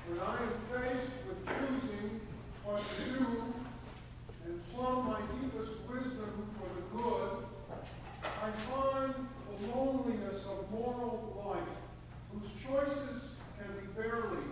When I am faced with choosing what to do and plumb my deepest wisdom for the good, I find the loneliness of moral life, whose choices can be barely